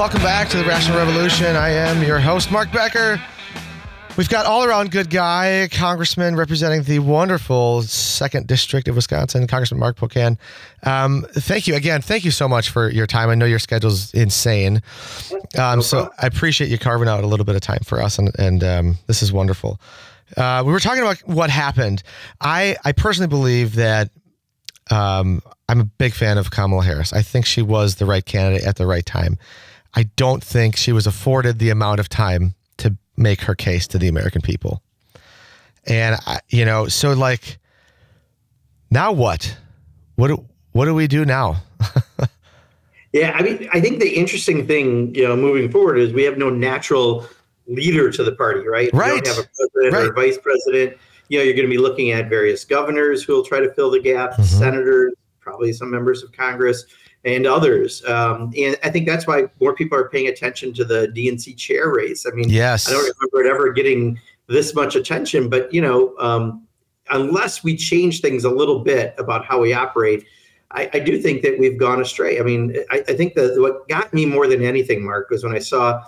welcome back to the Rational Revolution. I am your host, Mark Becker. We've got all-around good guy, congressman representing the wonderful 2nd District of Wisconsin, Congressman Mark Pocan. Thank you again. Thank you so much for your time. I know your schedule's insane. So I appreciate you carving out a little bit of time for us, and this is wonderful. We were talking about what happened. I personally believe that I'm a big fan of Kamala Harris. I think she was the right candidate at the right time. I don't think she was afforded the amount of time to make her case to the American people. And, so like, now what? What do we do now? Yeah, I mean, I think the interesting thing, moving forward is we have no natural leader to the party, right? Right. We don't have a president or a vice president. You're going to be looking at various governors who will try to fill the gap, senators, probably some members of Congress, and others. And I think that's why more people are paying attention to the DNC chair race. I mean, yes. I don't remember it ever getting this much attention, but, unless we change things a little bit about how we operate, I do think that we've gone astray. I mean, I think that what got me more than anything, Mark, was when I saw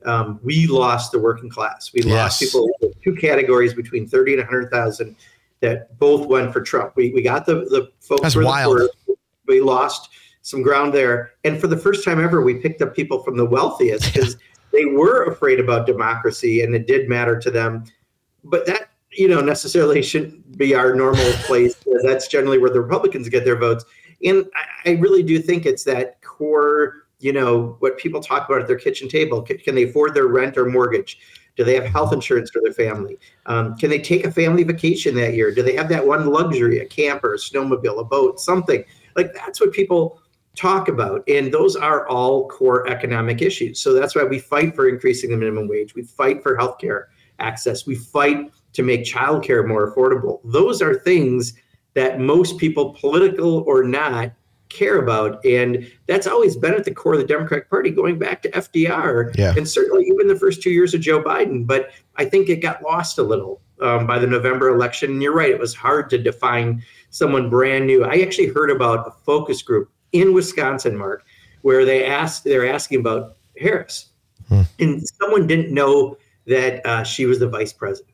we lost the working class. We lost people in 2 categories between 30 and 100,000 that both went for Trump. We got the folks. That's wild. We lost some ground there. And for the first time ever, we picked up people from the wealthiest because they were afraid about democracy and it did matter to them. But that, necessarily shouldn't be our normal place. That's generally where the Republicans get their votes. And I really do think it's that core, what people talk about at their kitchen table. Can they afford their rent or mortgage? Do they have health insurance for their family? Can they take a family vacation that year? Do they have that one luxury, a camper, a snowmobile, a boat, something? Like, that's what people talk about. And those are all core economic issues. So that's why we fight for increasing the minimum wage. We fight for healthcare access. We fight to make childcare more affordable. Those are things that most people, political or not, care about. And that's always been at the core of the Democratic Party, going back to FDR, and certainly even the first 2 years of Joe Biden. But I think it got lost a little by the November election. And you're right, it was hard to define someone brand new. I actually heard about a focus group in Wisconsin, Mark, where they're asking about Harris. And someone didn't know that she was the vice president.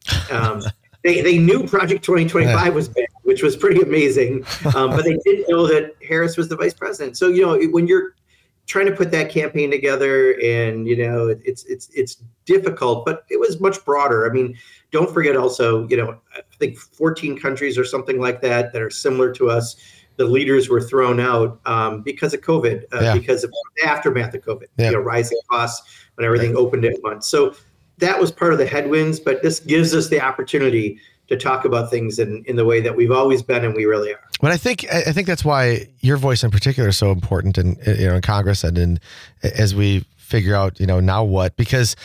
They knew Project 2025 was bad, which was pretty amazing, but they didn't know that Harris was the vice president. So, when you're trying to put that campaign together and, it's difficult, but it was much broader. I mean, don't forget also, I think 14 countries or something like that are similar to us. The leaders were thrown out because of COVID, because of the aftermath of COVID, rising costs when everything opened at once. So that was part of the headwinds, but this gives us the opportunity to talk about things in the way that we've always been, and we really are. But I think that's why your voice in particular is so important in Congress and as we figure out, now what, because,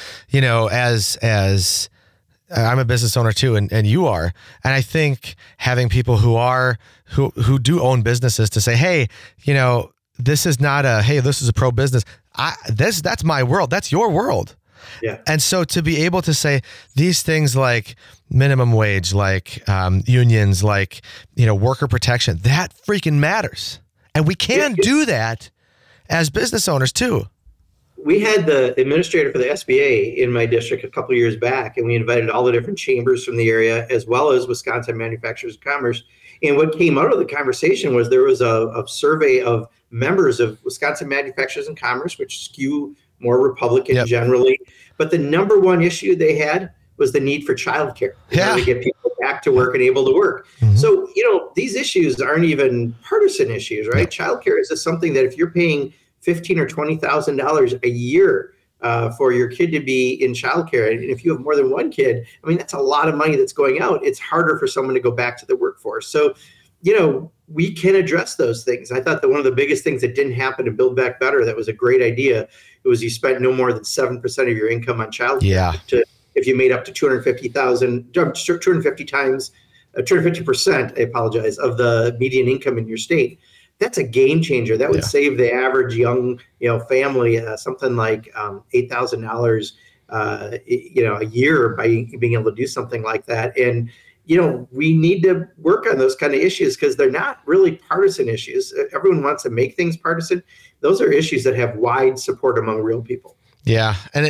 as I'm a business owner too, and you are, and I think having people who do own businesses to say, hey, this is not this is a pro business. That's my world. That's your world. Yeah. And so to be able to say these things like minimum wage, like unions, like, worker protection, that freaking matters. And we can do that as business owners too. We had the administrator for the SBA in my district a couple of years back, and we invited all the different chambers from the area, as well as Wisconsin Manufacturers of Commerce. And what came out of the conversation was there was a survey of members of Wisconsin Manufacturers and Commerce, which skew more Republican generally. But the number one issue they had was the need for childcare to get people back to work and able to work. So, these issues aren't even partisan issues, right? Childcare is just something that if you're paying $15,000 or $20,000 a year for your kid to be in childcare, and if you have more than one kid, I mean, that's a lot of money that's going out. It's harder for someone to go back to the workforce. So, we can address those things. I thought that one of the biggest things that didn't happen to Build Back Better, that was a great idea, it was you spent no more than 7% of your income on childcare. If you made up to 250%, I apologize, of the median income in your state. That's a game changer. That would save the average young, family something like $8,000, a year by being able to do something like that. And we need to work on those kind of issues because they're not really partisan issues. Everyone wants to make things partisan. Those are issues that have wide support among real people. Yeah. And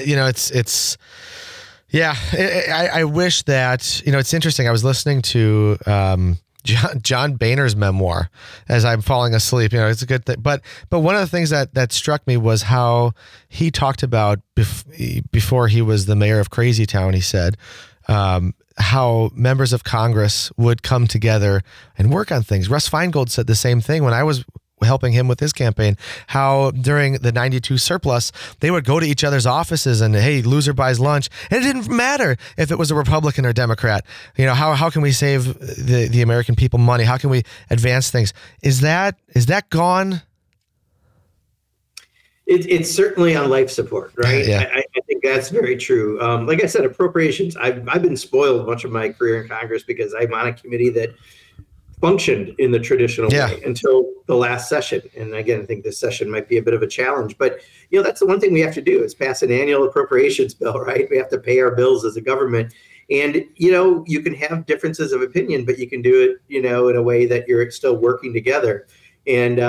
I wish that, it's interesting. I was listening to, John Boehner's memoir as I'm falling asleep. It's a good thing. But one of the things that struck me was how he talked about before he was the mayor of Crazy Town. He said, how members of Congress would come together and work on things. Russ Feingold said the same thing when I was helping him with his campaign, how during the 92 surplus, they would go to each other's offices and, hey, loser buys lunch. And it didn't matter if it was a Republican or Democrat. How can we save the American people money? How can we advance things? Is that gone? It's certainly on life support, right? Yeah. I think that's very true. Like I said, appropriations, I've been spoiled much of my career in Congress because I'm on a committee that functioned in the traditional way until the last session. And again, I think this session might be a bit of a challenge, but that's the one thing we have to do is pass an annual appropriations bill, right? We have to pay our bills as a government. And, you can have differences of opinion, but you can do it, in a way that you're still working together. And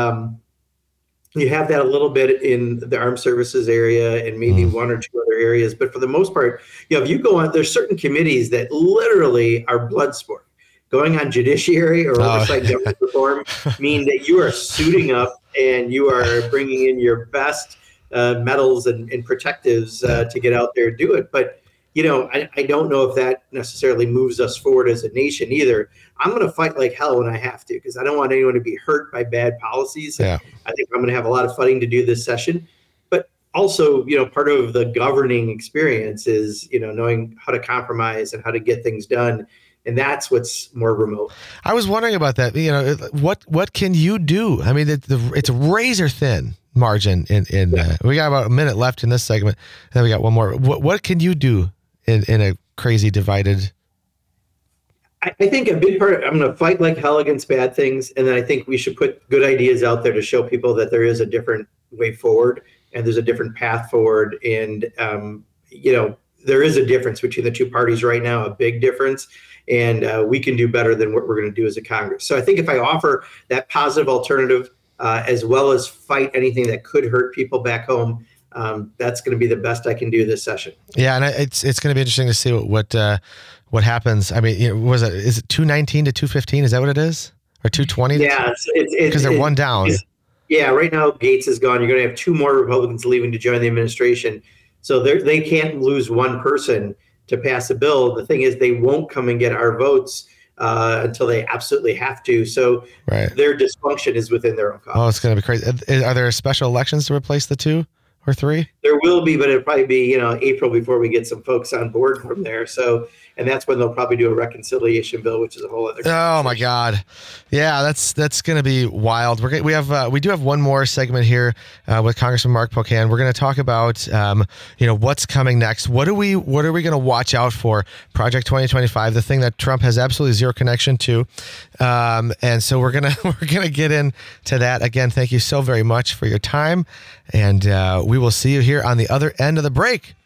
you have that a little bit in the armed services area and maybe one or two other areas. But for the most part, if you go on, there's certain committees that literally are blood sport. Going on judiciary or oversight government reform mean that you are suiting up and you are bringing in your best medals and protectives to get out there and do it. But, I don't know if that necessarily moves us forward as a nation either. I'm going to fight like hell when I have to because I don't want anyone to be hurt by bad policies. Yeah. I think I'm going to have a lot of fighting to do this session. But also, part of the governing experience is, knowing how to compromise and how to get things done. And that's what's more remote. I was wondering about that. What can you do? I mean, it's a razor thin margin. We got about a minute left in this segment. Then we got one more. What can you do in a crazy divided? I think a big part. I'm going to fight like hell against bad things, and then I think we should put good ideas out there to show people that there is a different way forward and there's a different path forward. And there is a difference between the two parties right now, a big difference. And we can do better than what we're going to do as a Congress. So I think if I offer that positive alternative, as well as fight anything that could hurt people back home, that's going to be the best I can do this session. Yeah, and it's going to be interesting to see what happens. I mean, is it 219 to 215? Is that what it is, or 220? Yeah, because they're one down. Yeah, right now Gates is gone. You're going to have two more Republicans leaving to join the administration, so they can't lose one person to pass a bill. The thing is, they won't come and get our votes until they absolutely have to. So their dysfunction is within their own caucus. Oh, it's going to be crazy. Are there special elections to replace the 2 or 3? There will be, but it'll probably be April before we get some folks on board from there. So, and that's when they'll probably do a reconciliation bill, which is a whole other. Oh my God, yeah, that's going to be wild. We do have one more segment here with Congressman Mark Pocan. We're going to talk about what's coming next. What are we going to watch out for? Project 2025, the thing that Trump has absolutely zero connection to, and so we're gonna get into that. Again, thank you so very much for your time, and we will see you here on the other end of the break.